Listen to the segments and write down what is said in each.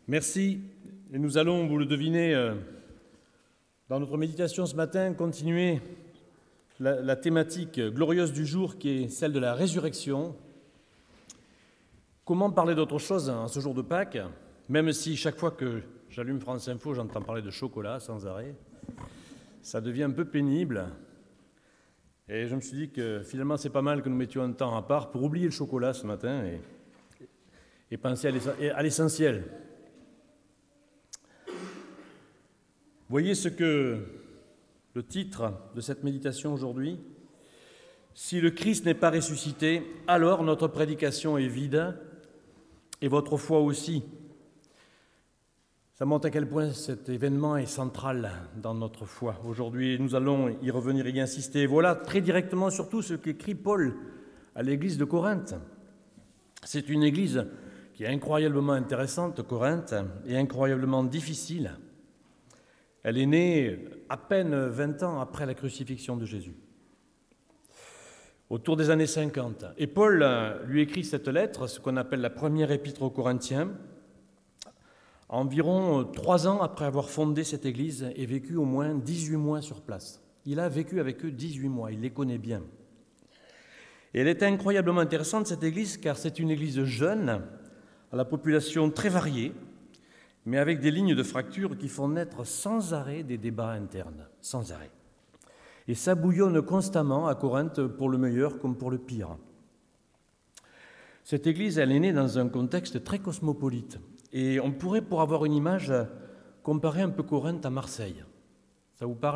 Merci. Et nous allons, vous le devinez, dans notre méditation ce matin, continuer la thématique glorieuse du jour qui est celle de la résurrection. Comment parler d'autre chose en ce jour de Pâques, même si chaque fois que j'allume France Info, j'entends parler de chocolat sans arrêt, ça devient un peu pénible. Et je me suis dit que finalement c'est pas mal que nous mettions un temps à part pour oublier le chocolat ce matin et penser à l'essentiel. Voyez ce que le titre de cette méditation aujourd'hui. Si le Christ n'est pas ressuscité, alors notre prédication est vide et votre foi aussi. Ça montre à quel point cet événement est central dans notre foi. Aujourd'hui, nous allons y revenir et y insister. Voilà très directement surtout ce qu'écrit Paul à l'église de Corinthe. C'est une église qui est incroyablement intéressante, Corinthe, et incroyablement difficile. Elle est née à peine 20 ans après la crucifixion de Jésus, autour des années 50. Et Paul lui écrit cette lettre, ce qu'on appelle la première épître aux Corinthiens, environ 3 ans après avoir fondé cette église et vécu au moins 18 mois sur place. Il a vécu avec eux 18 mois, il les connaît bien. Et elle est incroyablement intéressante, cette église, car c'est une église jeune, à la population très variée, mais avec des lignes de fracture qui font naître sans arrêt des débats internes, sans arrêt. Et ça bouillonne constamment à Corinthe, pour le meilleur comme pour le pire. Cette église, elle est née dans un contexte très cosmopolite. Et on pourrait, pour avoir une image, comparer un peu Corinthe à Marseille. Ça vous parle ?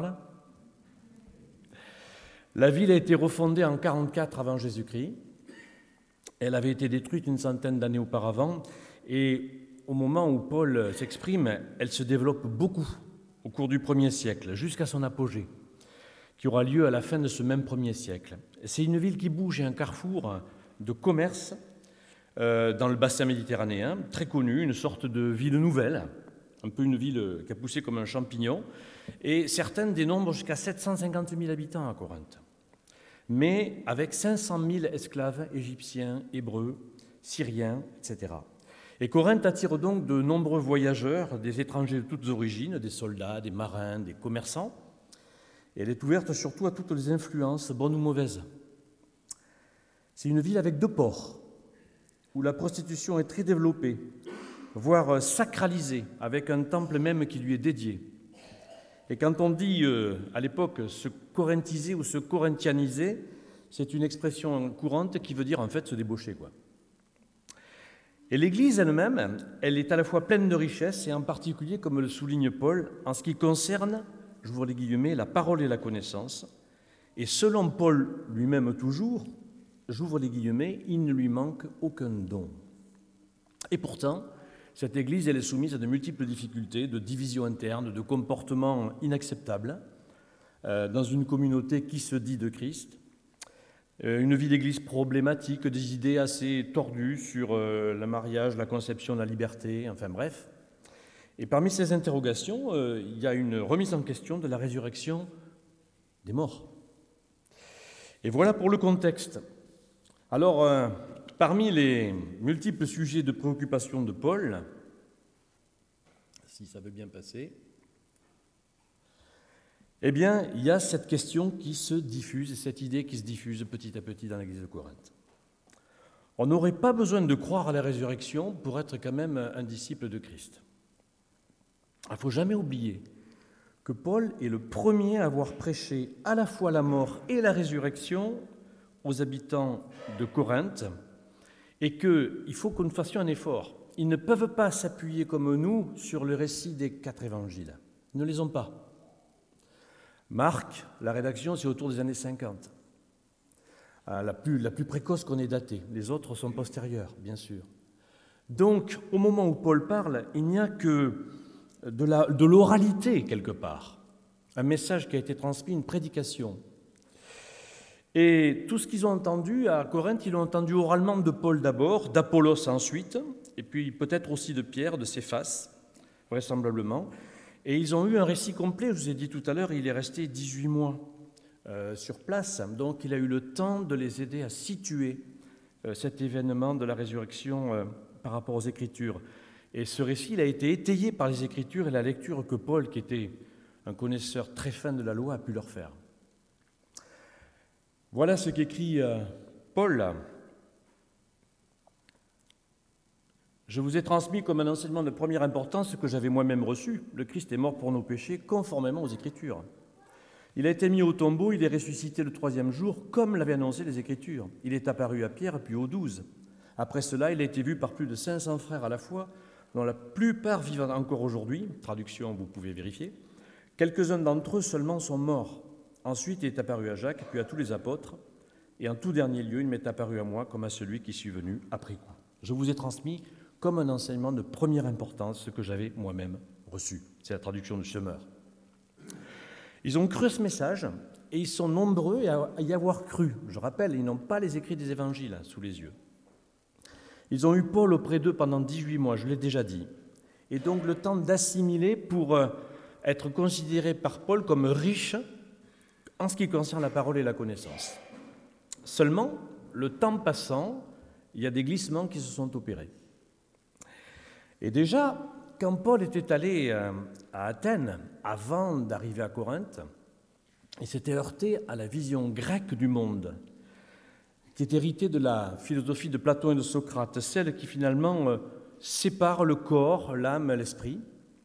La ville a été refondée en 44 avant Jésus-Christ. Elle avait été détruite une centaine d'années auparavant. Et au moment où Paul s'exprime, elle se développe beaucoup au cours du 1er siècle, jusqu'à son apogée, qui aura lieu à la fin de ce même 1er siècle. C'est une ville qui bouge et un carrefour de commerce dans le bassin méditerranéen, très connu, une sorte de ville nouvelle, un peu une ville qui a poussé comme un champignon, et certaines dénombrent jusqu'à 750 000 habitants à Corinthe, mais avec 500 000 esclaves égyptiens, hébreux, syriens, etc. Et Corinthe attire donc de nombreux voyageurs, des étrangers de toutes origines, des soldats, des marins, des commerçants. Et elle est ouverte surtout à toutes les influences, bonnes ou mauvaises. C'est une ville avec 2 ports, où la prostitution est très développée, voire sacralisée, avec un temple même qui lui est dédié. Et quand on dit à l'époque se corinthiser ou se corinthianiser, c'est une expression courante qui veut dire en fait se débaucher, quoi. Et l'Église elle-même, elle est à la fois pleine de richesses et en particulier, comme le souligne Paul, en ce qui concerne, j'ouvre les guillemets, la parole et la connaissance. Et selon Paul lui-même toujours, j'ouvre les guillemets, il ne lui manque aucun don. Et pourtant, cette Église, elle est soumise à de multiples difficultés, de divisions internes, de comportements inacceptables dans une communauté qui se dit de Christ. Une vie d'église problématique, des idées assez tordues sur le mariage, la conception, la liberté, enfin bref. Et parmi ces interrogations, il y a une remise en question de la résurrection des morts. Et voilà pour le contexte. Alors, parmi les multiples sujets de préoccupation de Paul, si ça veut bien passer, eh bien, il y a cette question qui se diffuse, cette idée qui se diffuse petit à petit dans l'église de Corinthe. On n'aurait pas besoin de croire à la résurrection pour être quand même un disciple de Christ. Il ne faut jamais oublier que Paul est le premier à avoir prêché à la fois la mort et la résurrection aux habitants de Corinthe et qu'il faut que nous fassions un effort. Ils ne peuvent pas s'appuyer comme nous sur le récit des 4 évangiles. Ils ne les ont pas. Marc, la rédaction, c'est autour des années 50. La plus précoce qu'on ait datée. Les autres sont postérieurs, bien sûr. Donc, au moment où Paul parle, il n'y a que de l'oralité, quelque part. Un message qui a été transmis, une prédication. Et tout ce qu'ils ont entendu à Corinthe, ils l'ont entendu oralement de Paul d'abord, d'Apollos ensuite, et puis peut-être aussi de Pierre, de Céphas, vraisemblablement. Et ils ont eu un récit complet, je vous ai dit tout à l'heure, il est resté 18 mois sur place, donc il a eu le temps de les aider à situer cet événement de la résurrection par rapport aux Écritures. Et ce récit il a été étayé par les Écritures et la lecture que Paul, qui était un connaisseur très fin de la loi, a pu leur faire. Voilà ce qu'écrit Paul. Je vous ai transmis comme un enseignement de première importance ce que j'avais moi-même reçu. Le Christ est mort pour nos péchés, conformément aux Écritures. Il a été mis au tombeau, il est ressuscité le 3e jour, comme l'avaient annoncé les Écritures. Il est apparu à Pierre, puis aux 12. Après cela, il a été vu par plus de 500 frères à la fois, dont la plupart vivent encore aujourd'hui. Traduction, vous pouvez vérifier. Quelques-uns d'entre eux seulement sont morts. Ensuite, il est apparu à Jacques, puis à tous les apôtres. Et en tout dernier lieu, il m'est apparu à moi comme à celui qui suis venu après coup. Je vous ai transmis comme un enseignement de première importance ce que j'avais moi-même reçu. C'est la traduction de Schömer. Ils ont cru ce message et ils sont nombreux à y avoir cru. Je rappelle, ils n'ont pas les écrits des évangiles sous les yeux. Ils ont eu Paul auprès d'eux pendant 18 mois, je l'ai déjà dit. Et donc le temps d'assimiler pour être considéré par Paul comme riche en ce qui concerne la parole et la connaissance. Seulement, le temps passant, il y a des glissements qui se sont opérés. Et déjà, quand Paul était allé à Athènes, avant d'arriver à Corinthe, il s'était heurté à la vision grecque du monde, qui est héritée de la philosophie de Platon et de Socrate, celle qui finalement sépare le corps, l'âme, l'esprit.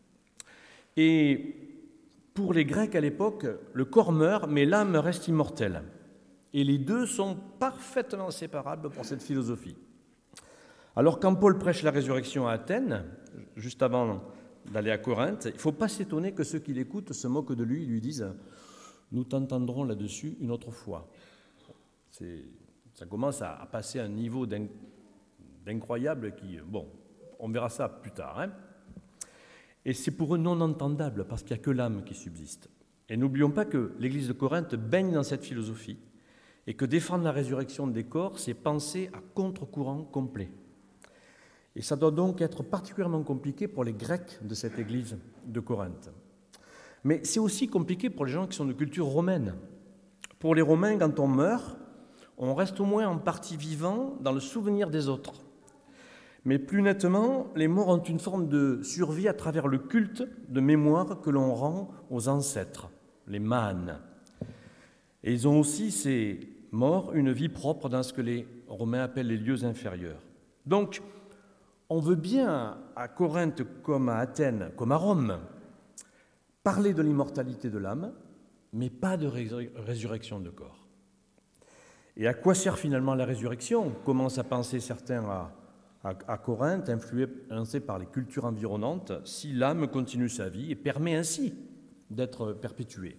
Et pour les Grecs à l'époque, le corps meurt, mais l'âme reste immortelle. Et les deux sont parfaitement séparables pour cette philosophie. Alors quand Paul prêche la résurrection à Athènes, juste avant d'aller à Corinthe, il ne faut pas s'étonner que ceux qui l'écoutent se moquent de lui et lui disent « Nous t'entendrons là-dessus une autre fois ». Ça commence à passer à un niveau d'incroyable qui... Bon, on verra ça plus tard. Hein. Et c'est pour eux non entendable parce qu'il n'y a que l'âme qui subsiste. Et n'oublions pas que l'Église de Corinthe baigne dans cette philosophie et que défendre la résurrection des corps, c'est penser à contre-courant complet. Et ça doit donc être particulièrement compliqué pour les Grecs de cette église de Corinthe. Mais c'est aussi compliqué pour les gens qui sont de culture romaine. Pour les Romains, quand on meurt, on reste au moins en partie vivant dans le souvenir des autres. Mais plus nettement, les morts ont une forme de survie à travers le culte de mémoire que l'on rend aux ancêtres, les mânes. Et ils ont aussi, ces morts, une vie propre dans ce que les Romains appellent les lieux inférieurs. Donc, on veut bien, à Corinthe comme à Athènes, comme à Rome, parler de l'immortalité de l'âme, mais pas de résurrection de corps. Et à quoi sert finalement la résurrection ? Commencent à penser certains à Corinthe, influencés par les cultures environnantes, si l'âme continue sa vie et permet ainsi d'être perpétuée.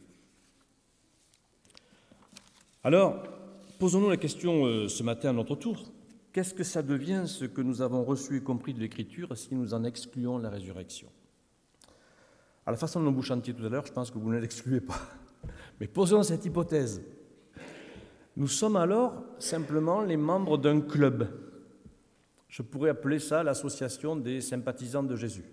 Alors, posons-nous la question ce matin à notre tour. Qu'est-ce que ça devient, ce que nous avons reçu et compris de l'Écriture, si nous en excluons la résurrection ? À la façon dont vous chantiez tout à l'heure, je pense que vous ne l'excluez pas. Mais posons cette hypothèse. Nous sommes alors simplement les membres d'un club. Je pourrais appeler ça l'association des sympathisants de Jésus.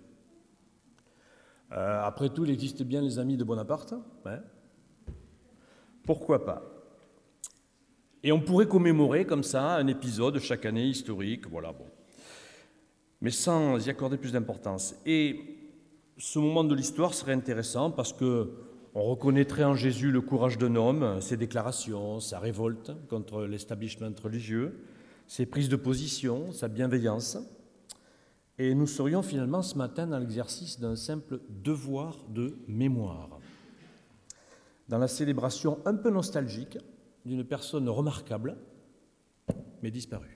Après tout, il existe bien les amis de Bonaparte. Hein ? Pourquoi pas ? Et on pourrait commémorer comme ça un épisode chaque année historique, voilà, bon. Mais sans y accorder plus d'importance. Et ce moment de l'histoire serait intéressant parce que on reconnaîtrait en Jésus le courage d'un homme, ses déclarations, sa révolte contre l'establishment religieux, ses prises de position, sa bienveillance. Et nous serions finalement ce matin dans l'exercice d'un simple devoir de mémoire. Dans la célébration un peu nostalgique d'une personne remarquable, mais disparue.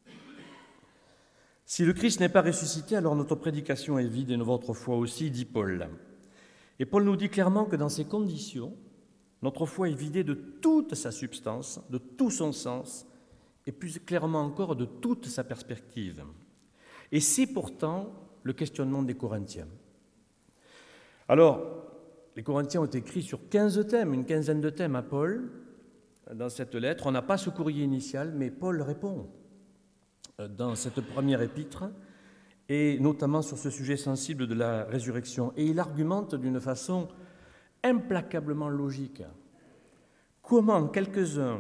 Si le Christ n'est pas ressuscité, alors notre prédication est vide et votre foi aussi, dit Paul. Et Paul nous dit clairement que dans ces conditions, notre foi est vidée de toute sa substance, de tout son sens, et plus clairement encore de toute sa perspective. Et c'est pourtant le questionnement des Corinthiens. Alors, les Corinthiens ont écrit sur 15 thèmes, une quinzaine de thèmes à Paul. Dans cette lettre, on n'a pas ce courrier initial, mais Paul répond dans cette première épître, et notamment sur ce sujet sensible de la résurrection. Et il argumente d'une façon implacablement logique. Comment quelques-uns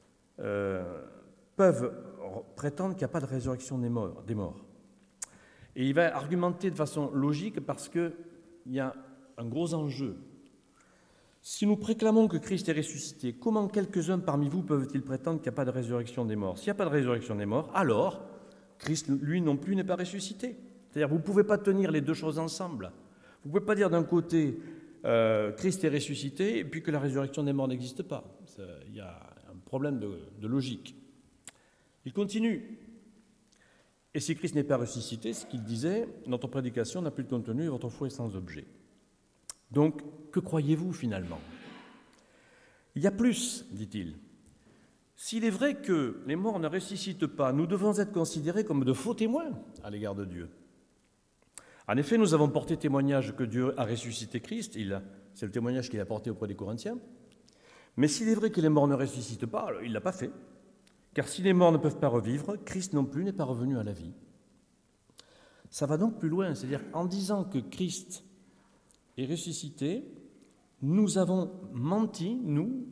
peuvent prétendre qu'il n'y a pas de résurrection des morts ? Et il va argumenter de façon logique parce qu'il y a un gros enjeu. Si nous préclamons que Christ est ressuscité, comment quelques-uns parmi vous peuvent-ils prétendre qu'il n'y a pas de résurrection des morts? S'il n'y a pas de résurrection des morts, alors Christ, lui non plus, n'est pas ressuscité. C'est-à-dire vous ne pouvez pas tenir les deux choses ensemble. Vous ne pouvez pas dire d'un côté Christ est ressuscité et puis que la résurrection des morts n'existe pas. Il y a un problème de logique. Il continue. Et si Christ n'est pas ressuscité, ce qu'il disait, notre prédication n'a plus de contenu et votre foi est sans objet. Donc, que croyez-vous finalement? Il y a plus, dit-il. S'il est vrai que les morts ne ressuscitent pas, nous devons être considérés comme de faux témoins à l'égard de Dieu. En effet, nous avons porté témoignage que Dieu a ressuscité Christ, c'est le témoignage qu'il a porté auprès des Corinthiens. Mais s'il est vrai que les morts ne ressuscitent pas, alors il ne l'a pas fait. Car si les morts ne peuvent pas revivre, Christ non plus n'est pas revenu à la vie. Ça va donc plus loin, c'est-à-dire en disant que Christ est ressuscité, nous avons menti, nous,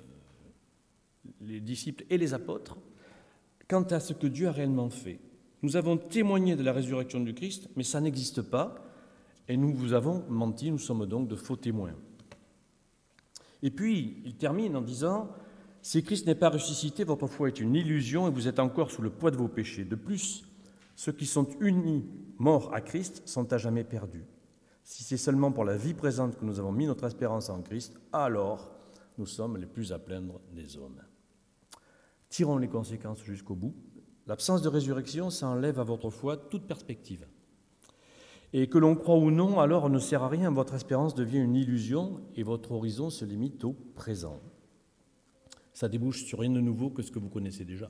les disciples et les apôtres, quant à ce que Dieu a réellement fait. Nous avons témoigné de la résurrection du Christ, mais ça n'existe pas, et nous vous avons menti, nous sommes donc de faux témoins. Et puis, il termine en disant « Si Christ n'est pas ressuscité, votre foi est une illusion et vous êtes encore sous le poids de vos péchés. De plus, ceux qui sont unis, morts à Christ, sont à jamais perdus. Si c'est seulement pour la vie présente que nous avons mis notre espérance en Christ, alors nous sommes les plus à plaindre des hommes. » Tirons les conséquences jusqu'au bout. L'absence de résurrection, ça enlève à votre foi toute perspective. Et que l'on croit ou non, alors ne sert à rien, votre espérance devient une illusion et votre horizon se limite au présent. Ça débouche sur rien de nouveau que ce que vous connaissez déjà.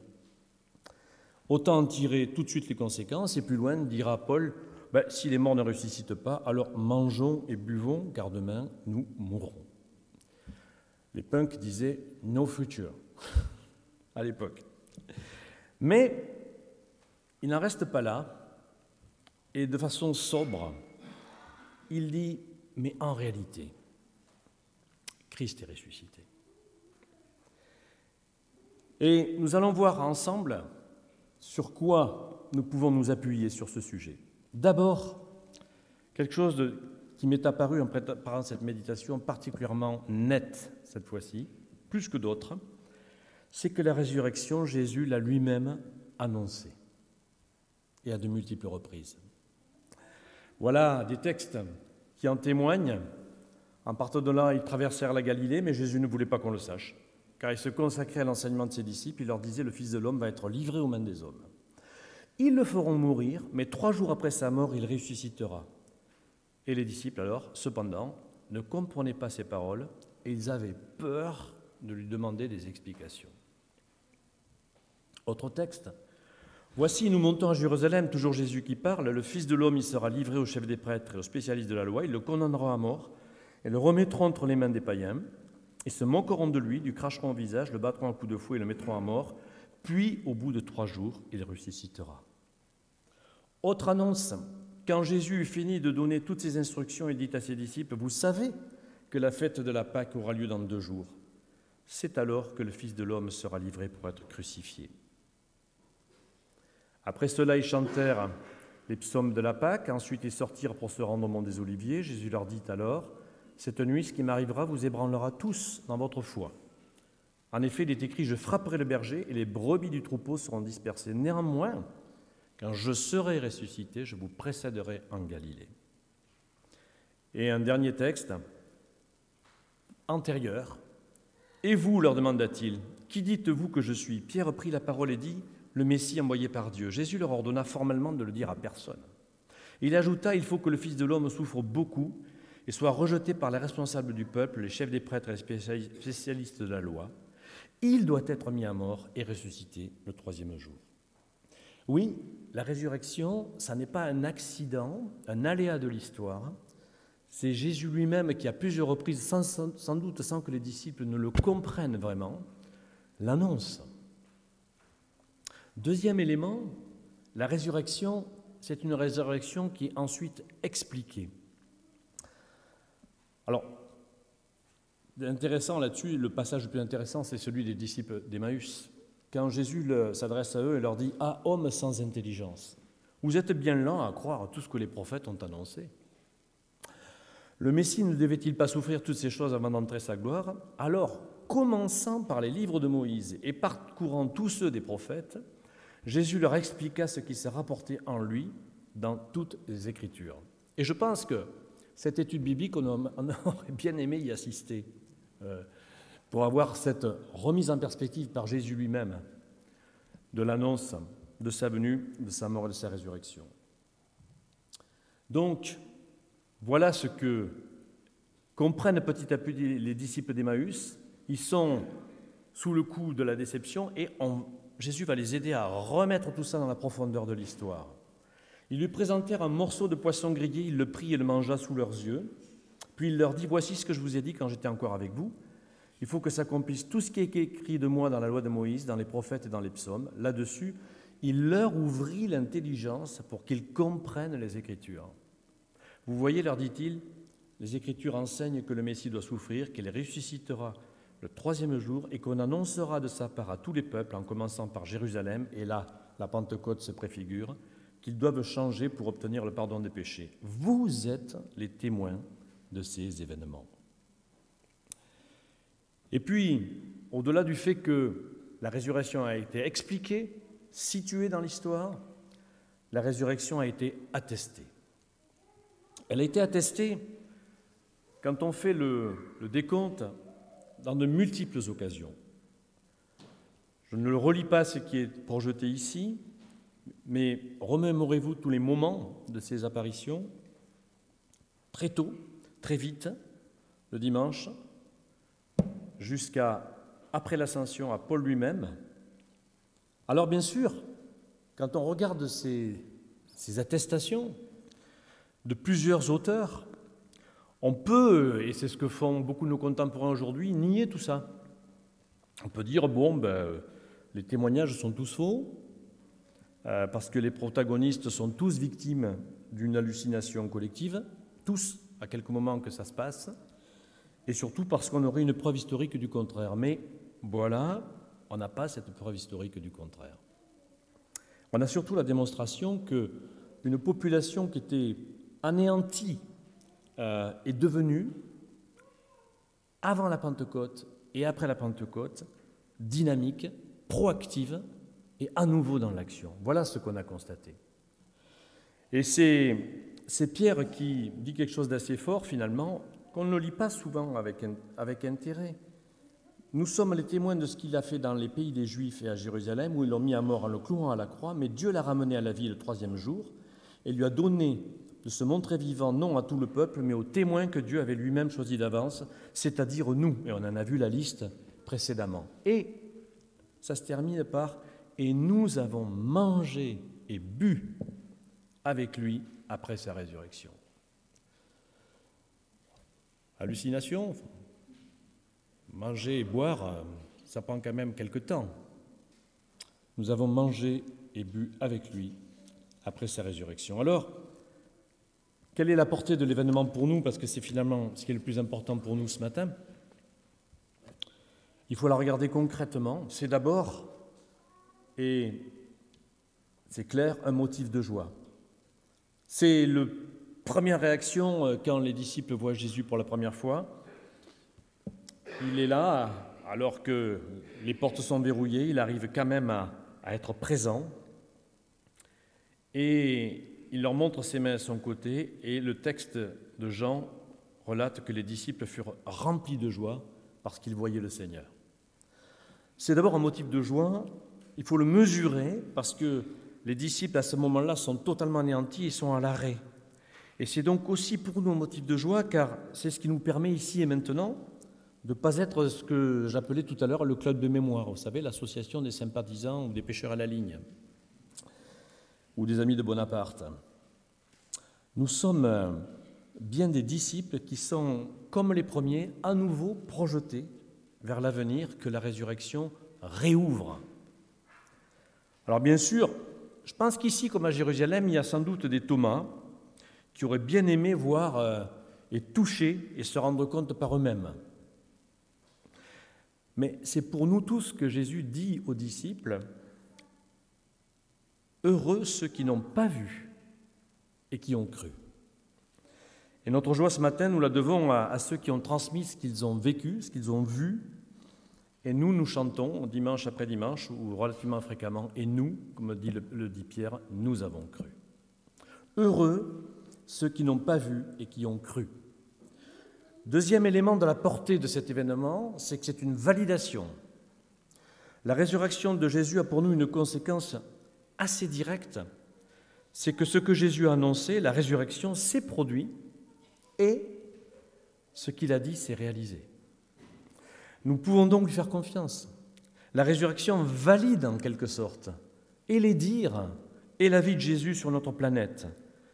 Autant en tirer tout de suite les conséquences, et plus loin, dira Paul, si les morts ne ressuscitent pas, alors mangeons et buvons, car demain, nous mourrons. Les punks disaient « no future » à l'époque. Mais il n'en reste pas là, et de façon sobre, il dit « mais en réalité, Christ est ressuscité ». Et nous allons voir ensemble sur quoi nous pouvons nous appuyer sur ce sujet. D'abord, quelque chose qui m'est apparu en préparant cette méditation particulièrement nette cette fois-ci, plus que d'autres, c'est que la résurrection, Jésus l'a lui-même annoncée, et à de multiples reprises. Voilà des textes qui en témoignent. En partant de là, ils traversèrent la Galilée, mais Jésus ne voulait pas qu'on le sache, car il se consacrait à l'enseignement de ses disciples. Il leur disait « Le Fils de l'homme va être livré aux mains des hommes. Ils le feront mourir, mais 3 jours après sa mort, il ressuscitera. » Et les disciples, alors, cependant, ne comprenaient pas ces paroles, et ils avaient peur de lui demander des explications. Autre texte. « Voici, nous montons à Jérusalem, toujours Jésus qui parle, le Fils de l'homme, il sera livré aux chefs des prêtres et aux spécialistes de la loi, ils le condamneront à mort et le remettront entre les mains des païens. Ils se moqueront de lui, lui cracheront au visage, le battront à coups de fouet et le mettront à mort. Puis, au bout de 3 jours, il ressuscitera. » Autre annonce. Quand Jésus eut fini de donner toutes ces instructions, il dit à ses disciples « Vous savez que la fête de la Pâque aura lieu dans 2 jours. C'est alors que le Fils de l'homme sera livré pour être crucifié. » Après cela, ils chantèrent les psaumes de la Pâque. Ensuite, ils sortirent pour se rendre au mont des Oliviers. Jésus leur dit alors « Cette nuit, ce qui m'arrivera vous ébranlera tous dans votre foi. En effet, il est écrit « Je frapperai le berger et les brebis du troupeau seront dispersées. Néanmoins, quand je serai ressuscité, je vous précéderai en Galilée. » Et un dernier texte, antérieur. « Et vous, leur demanda-t-il, qui dites-vous que je suis ?» Pierre prit la parole et dit « Le Messie envoyé par Dieu. » Jésus leur ordonna formellement de le dire à personne. Il ajouta « Il faut que le Fils de l'homme souffre beaucoup et soit rejeté par les responsables du peuple, les chefs des prêtres et les spécialistes de la loi. Il doit être mis à mort et ressuscité le 3e jour. » Oui, la résurrection, ça n'est pas un accident, un aléa de l'histoire. C'est Jésus lui-même qui, à plusieurs reprises, sans doute sans que les disciples ne le comprennent vraiment, l'annonce. Deuxième élément, la résurrection, c'est une résurrection qui est ensuite expliquée. Alors, intéressant là-dessus, le passage le plus intéressant, c'est celui des disciples d'Emmaüs. Quand Jésus s'adresse à eux et leur dit « Ah, hommes sans intelligence, Vous êtes bien lents à croire tout ce que les prophètes ont annoncé. Le Messie ne devait-il pas souffrir toutes ces choses avant d'entrer sa gloire? Alors, commençant par les livres de Moïse et parcourant tous ceux des prophètes, Jésus leur expliqua ce qui s'est rapporté en lui dans toutes les Écritures. Et je pense que cette étude biblique, on aurait bien aimé y assister pour avoir cette remise en perspective par Jésus lui-même de l'annonce de sa venue, de sa mort et de sa résurrection. Donc, voilà ce que comprennent petit à petit les disciples d'Emmaüs. Ils sont sous le coup de la déception et Jésus va les aider à remettre tout ça dans la profondeur de l'histoire. Ils lui présentèrent un morceau de poisson grillé, il le prit et le mangea sous leurs yeux. Puis il leur dit, « Voici ce que je vous ai dit quand j'étais encore avec vous. Il faut que s'accomplisse tout ce qui est écrit de moi dans la loi de Moïse, dans les prophètes et dans les psaumes. » Là-dessus, il leur ouvrit l'intelligence pour qu'ils comprennent les Écritures. « Vous voyez, leur dit-il, les Écritures enseignent que le Messie doit souffrir, qu'il ressuscitera le 3e jour et qu'on annoncera de sa part à tous les peuples, en commençant par Jérusalem, et là, la Pentecôte se préfigure, qu'ils doivent changer pour obtenir le pardon des péchés. Vous êtes les témoins de ces événements. » Et puis, au-delà du fait que la résurrection a été expliquée, située dans l'histoire, la résurrection a été attestée. Elle a été attestée quand on fait le décompte dans de multiples occasions. Je ne le relis pas ce qui est projeté ici, mais remémorez-vous tous les moments de ces apparitions, très tôt, très vite, le dimanche, jusqu'à après l'ascension à Paul lui-même. Alors bien sûr, quand on regarde ces attestations de plusieurs auteurs, on peut, et c'est ce que font beaucoup de nos contemporains aujourd'hui, nier tout ça. On peut dire, les témoignages sont tous faux, parce que les protagonistes sont tous victimes d'une hallucination collective, tous, à quelque moment que ça se passe, et surtout parce qu'on aurait une preuve historique du contraire. Mais voilà, on n'a pas cette preuve historique du contraire. On a surtout la démonstration qu'une population qui était anéantie est devenue, avant la Pentecôte et après la Pentecôte, dynamique, proactive et à nouveau dans l'action. Voilà ce qu'on a constaté. Et c'est Pierre qui dit quelque chose d'assez fort, finalement, qu'on ne lit pas souvent avec intérêt. Nous sommes les témoins de ce qu'il a fait dans les pays des Juifs et à Jérusalem, où ils l'ont mis à mort en le clouant à la croix, mais Dieu l'a ramené à la vie le 3e jour et lui a donné de se montrer vivant, non à tout le peuple, mais aux témoins que Dieu avait lui-même choisis d'avance, c'est-à-dire nous. Et on en a vu la liste précédemment. Et ça se termine par « Et nous avons mangé et bu avec lui après sa résurrection. » Hallucination, manger et boire, ça prend quand même quelque temps. Nous avons mangé et bu avec lui après sa résurrection. Alors, quelle est la portée de l'événement pour nous? Parce que c'est finalement ce qui est le plus important pour nous ce matin. Il faut la regarder concrètement. C'est d'abord, et c'est clair, un motif de joie. C'est la première réaction quand les disciples voient Jésus pour la première fois. Il est là, alors que les portes sont verrouillées, il arrive quand même à être présent. Et il leur montre ses mains à son côté, et le texte de Jean relate que les disciples furent remplis de joie parce qu'ils voyaient le Seigneur. C'est d'abord un motif de joie, il faut le mesurer, parce que les disciples, à ce moment-là, sont totalement anéantis et sont à l'arrêt. Et c'est donc aussi pour nous un motif de joie, car c'est ce qui nous permet ici et maintenant de ne pas être ce que j'appelais tout à l'heure le club de mémoire, vous savez, l'association des sympathisants ou des pêcheurs à la ligne, ou des amis de Bonaparte. Nous sommes bien des disciples qui sont, comme les premiers, à nouveau projetés vers l'avenir que la résurrection réouvre. Alors bien sûr, je pense qu'ici, comme à Jérusalem, il y a sans doute des Thomas qui auraient bien aimé voir et toucher et se rendre compte par eux-mêmes. Mais c'est pour nous tous que Jésus dit aux disciples Heureux ceux qui n'ont pas vu et qui ont cru. Et notre joie ce matin, nous la devons à ceux qui ont transmis ce qu'ils ont vécu, ce qu'ils ont vu. Et nous chantons dimanche après dimanche, ou relativement fréquemment, et nous, comme le dit Pierre, nous avons cru. Heureux ceux qui n'ont pas vu et qui ont cru. Deuxième élément de la portée de cet événement, c'est que c'est une validation. La résurrection de Jésus a pour nous une conséquence assez directe, c'est que ce que Jésus a annoncé, la résurrection, s'est produit et ce qu'il a dit s'est réalisé. Nous pouvons donc lui faire confiance. La résurrection valide en quelque sorte et les dires et la vie de Jésus sur notre planète.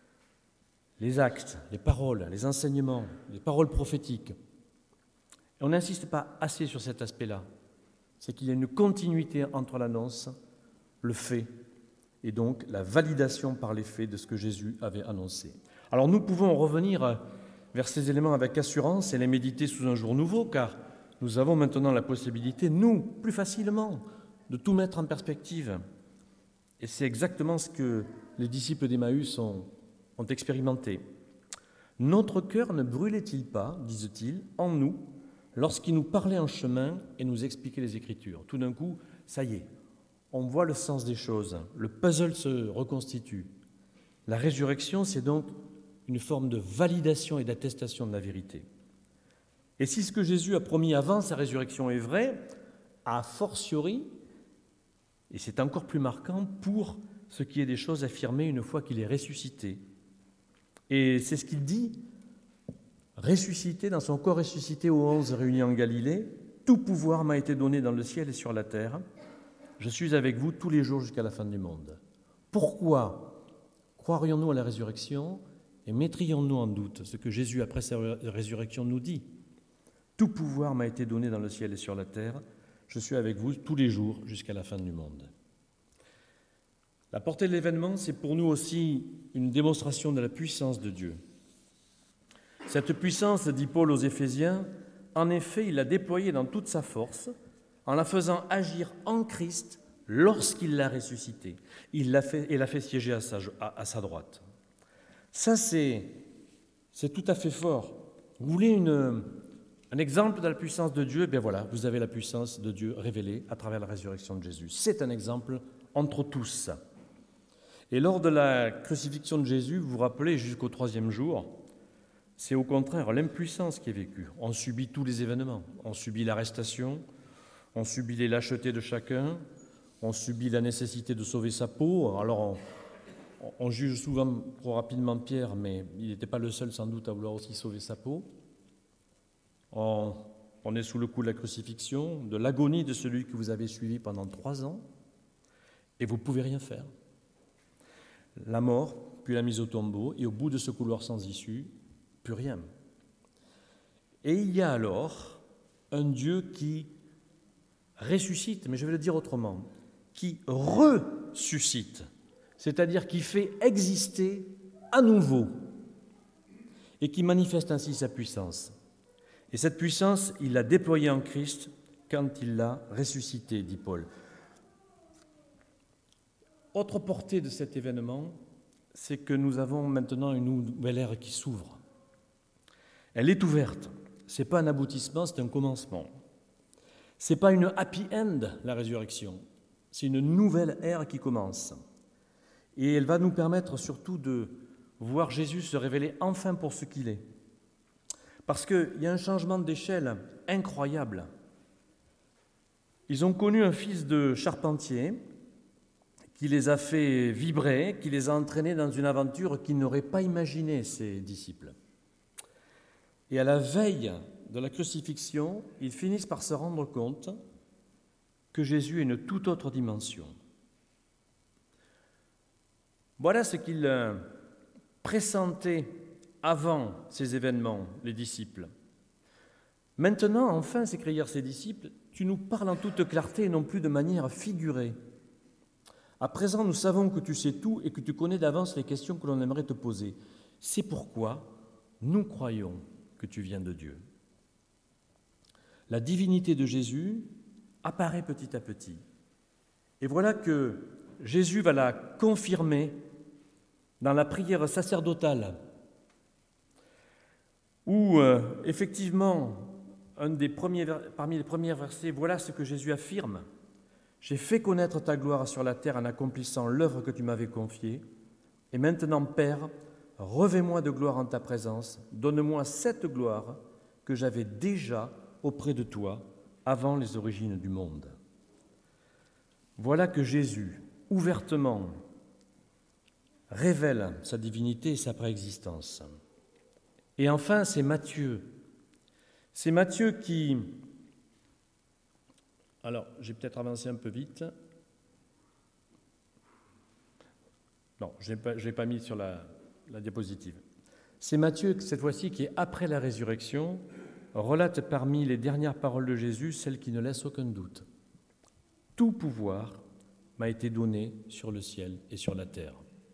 Les actes, les paroles, les enseignements, les paroles prophétiques. Et on n'insiste pas assez sur cet aspect-là. C'est qu'il y a une continuité entre l'annonce, le fait, et donc la validation par les faits de ce que Jésus avait annoncé. Alors nous pouvons revenir vers ces éléments avec assurance et les méditer sous un jour nouveau, car nous avons maintenant la possibilité, nous, plus facilement, de tout mettre en perspective. Et c'est exactement ce que les disciples d'Emmaüs ont expérimenté. Notre cœur ne brûlait-il pas, disent-ils, en nous, lorsqu'il nous parlait en chemin et nous expliquait les Écritures? Tout d'un coup, ça y est, on voit le sens des choses, le puzzle se reconstitue. La résurrection, c'est donc une forme de validation et d'attestation de la vérité. Et si ce que Jésus a promis avant sa résurrection est vrai, a fortiori, et c'est encore plus marquant pour ce qui est des choses affirmées une fois qu'il est ressuscité. Et c'est ce qu'il dit, ressuscité, dans son corps ressuscité aux 11 réunis en Galilée, « Tout pouvoir m'a été donné dans le ciel et sur la terre. Je suis avec vous tous les jours jusqu'à la fin du monde. » Pourquoi croirions-nous à la résurrection et mettrions-nous en doute ce que Jésus, après sa résurrection, nous dit? « Tout pouvoir m'a été donné dans le ciel et sur la terre. Je suis avec vous tous les jours jusqu'à la fin du monde. » La portée de l'événement, c'est pour nous aussi une démonstration de la puissance de Dieu. Cette puissance, dit Paul aux Éphésiens, en effet, il l'a déployée dans toute sa force, en la faisant agir en Christ lorsqu'il l'a ressuscité. Il l'a fait siéger à sa droite. Ça, c'est tout à fait fort. Vous voulez un exemple de la puissance de Dieu? Bien voilà, vous avez la puissance de Dieu révélée à travers la résurrection de Jésus. C'est un exemple entre tous. Et lors de la crucifixion de Jésus, vous vous rappelez, jusqu'au 3e jour, c'est au contraire l'impuissance qui est vécue. On subit tous les événements. On subit l'arrestation, on subit les lâchetés de chacun, on subit la nécessité de sauver sa peau. Alors on juge souvent trop rapidement Pierre, mais il n'était pas le seul sans doute à vouloir aussi sauver sa peau. On est sous le coup de la crucifixion, de l'agonie de celui que vous avez suivi pendant 3 ans, et vous ne pouvez rien faire. La mort, puis la mise au tombeau, et au bout de ce couloir sans issue, plus rien. Et il y a alors un Dieu qui ressuscite, mais je vais le dire autrement, qui ressuscite, c'est-à-dire qui fait exister à nouveau et qui manifeste ainsi sa puissance. Et cette puissance, il l'a déployée en Christ quand il l'a ressuscité, dit Paul. Autre portée de cet événement, c'est que nous avons maintenant une nouvelle ère qui s'ouvre. Elle est ouverte. Ce n'est pas un aboutissement, c'est un commencement. Ce n'est pas une happy end, la résurrection. C'est une nouvelle ère qui commence. Et elle va nous permettre surtout de voir Jésus se révéler enfin pour ce qu'il est. Parce qu'il y a un changement d'échelle incroyable. Ils ont connu un fils de charpentier qui les a fait vibrer, qui les a entraînés dans une aventure qu'ils n'auraient pas imaginée, ses disciples. Et à la veille de la crucifixion, ils finissent par se rendre compte que Jésus est une toute autre dimension. Voilà ce qu'ils pressentaient avant ces événements, les disciples. Maintenant, enfin, s'écrièrent ces disciples, tu nous parles en toute clarté et non plus de manière figurée. À présent, nous savons que tu sais tout et que tu connais d'avance les questions que l'on aimerait te poser. C'est pourquoi nous croyons que tu viens de Dieu. La divinité de Jésus apparaît petit à petit. Et voilà que Jésus va la confirmer dans la prière sacerdotale, où effectivement, parmi les premiers versets, voilà ce que Jésus affirme. « J'ai fait connaître ta gloire sur la terre en accomplissant l'œuvre que tu m'avais confiée. Et maintenant, Père, revêt-moi de gloire en ta présence. Donne-moi cette gloire que j'avais déjà auprès de toi avant les origines du monde. » Voilà que Jésus, ouvertement, révèle sa divinité et sa préexistence. Et enfin, c'est Matthieu. C'est Matthieu qui... Alors, j'ai peut-être avancé un peu vite. Non, je n'ai pas mis sur la diapositive. C'est Matthieu, cette fois-ci, qui, après la résurrection, relate parmi les dernières paroles de Jésus celles qui ne laissent aucun doute. « Tout pouvoir m'a été donné sur le ciel et sur la terre. »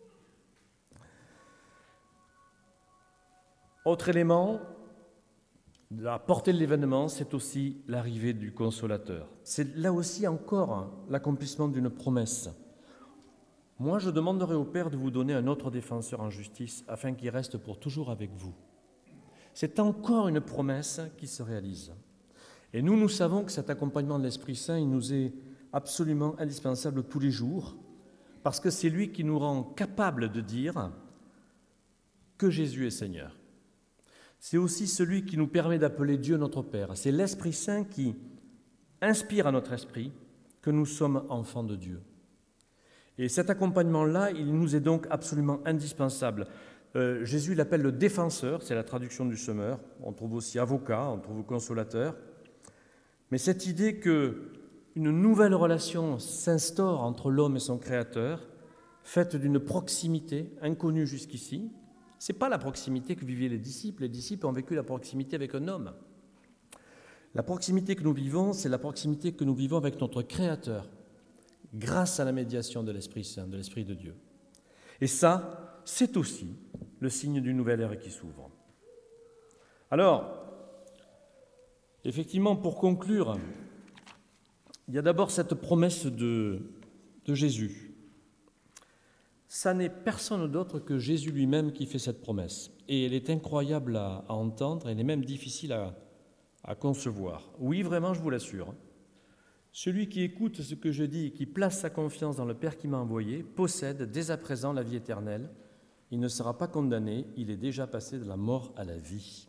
Autre élément, la portée de l'événement, c'est aussi l'arrivée du Consolateur. C'est là aussi encore l'accomplissement d'une promesse. Moi, je demanderai au Père de vous donner un autre défenseur en justice afin qu'il reste pour toujours avec vous. C'est encore une promesse qui se réalise. Et nous savons que cet accompagnement de l'Esprit Saint, il nous est absolument indispensable tous les jours, parce que c'est lui qui nous rend capables de dire que Jésus est Seigneur. C'est aussi celui qui nous permet d'appeler Dieu notre Père. C'est l'Esprit Saint qui inspire à notre esprit que nous sommes enfants de Dieu. Et cet accompagnement-là, il nous est donc absolument indispensable. Jésus l'appelle le défenseur, c'est la traduction du Semeur. On trouve aussi avocat, on trouve consolateur. Mais cette idée qu'une nouvelle relation s'instaure entre l'homme et son Créateur, faite d'une proximité inconnue jusqu'ici, ce n'est pas la proximité que vivaient les disciples. Les disciples ont vécu la proximité avec un homme. La proximité que nous vivons, c'est la proximité que nous vivons avec notre Créateur, grâce à la médiation de l'Esprit Saint, de l'Esprit de Dieu. Et ça, c'est aussi le signe d'une nouvelle ère qui s'ouvre. Alors, effectivement, pour conclure, il y a d'abord cette promesse de Jésus. Ça n'est personne d'autre que Jésus lui-même qui fait cette promesse. Et elle est incroyable à entendre, elle est même difficile à concevoir. Oui, vraiment, je vous l'assure. Celui qui écoute ce que je dis et qui place sa confiance dans le Père qui m'a envoyé possède dès à présent la vie éternelle. Il ne sera pas condamné, il est déjà passé de la mort à la vie.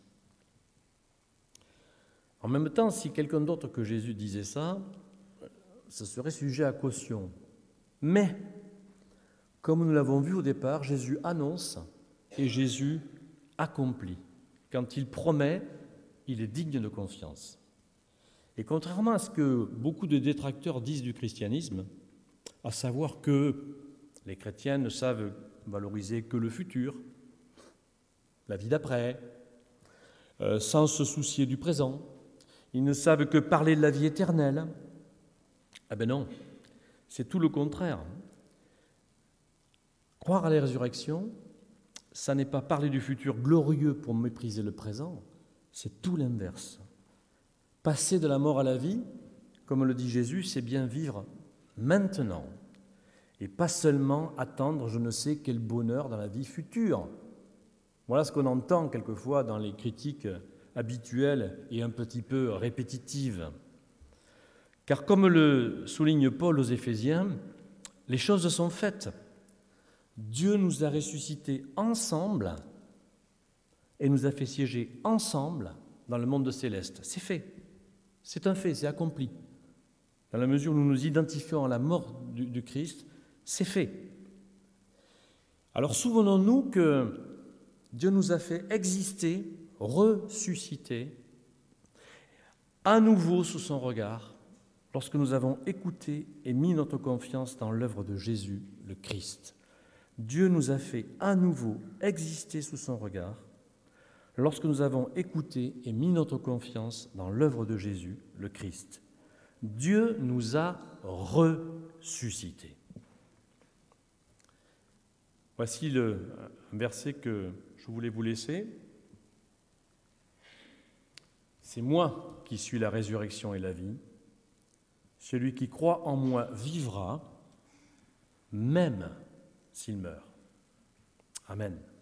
En même temps, si quelqu'un d'autre que Jésus disait ça, ce serait sujet à caution. Mais, comme nous l'avons vu au départ, Jésus annonce et Jésus accomplit. Quand il promet, il est digne de confiance. Et contrairement à ce que beaucoup de détracteurs disent du christianisme, à savoir que les chrétiens ne savent valoriser que le futur, la vie d'après, sans se soucier du présent, ils ne savent que parler de la vie éternelle. Ah ben non, c'est tout le contraire. Croire à la résurrection, ça n'est pas parler du futur glorieux pour mépriser le présent, c'est tout l'inverse. Passer de la mort à la vie, comme le dit Jésus, c'est bien vivre maintenant et pas seulement attendre je ne sais quel bonheur dans la vie future. Voilà ce qu'on entend quelquefois dans les critiques habituelles et un petit peu répétitives. Car comme le souligne Paul aux Éphésiens, les choses sont faites. Dieu nous a ressuscités ensemble et nous a fait siéger ensemble dans le monde céleste. C'est fait. C'est un fait, c'est accompli. Dans la mesure où nous nous identifions à la mort du Christ, c'est fait. Alors souvenons-nous que Dieu nous a fait exister, ressusciter, à nouveau sous son regard, lorsque nous avons écouté et mis notre confiance dans l'œuvre de Jésus, le Christ. Dieu nous a fait à nouveau exister sous son regard, lorsque nous avons écouté et mis notre confiance dans l'œuvre de Jésus, le Christ. Dieu nous a ressuscités. Voici un verset que je voulais vous laisser. C'est moi qui suis la résurrection et la vie. Celui qui croit en moi vivra, même s'il meurt. Amen.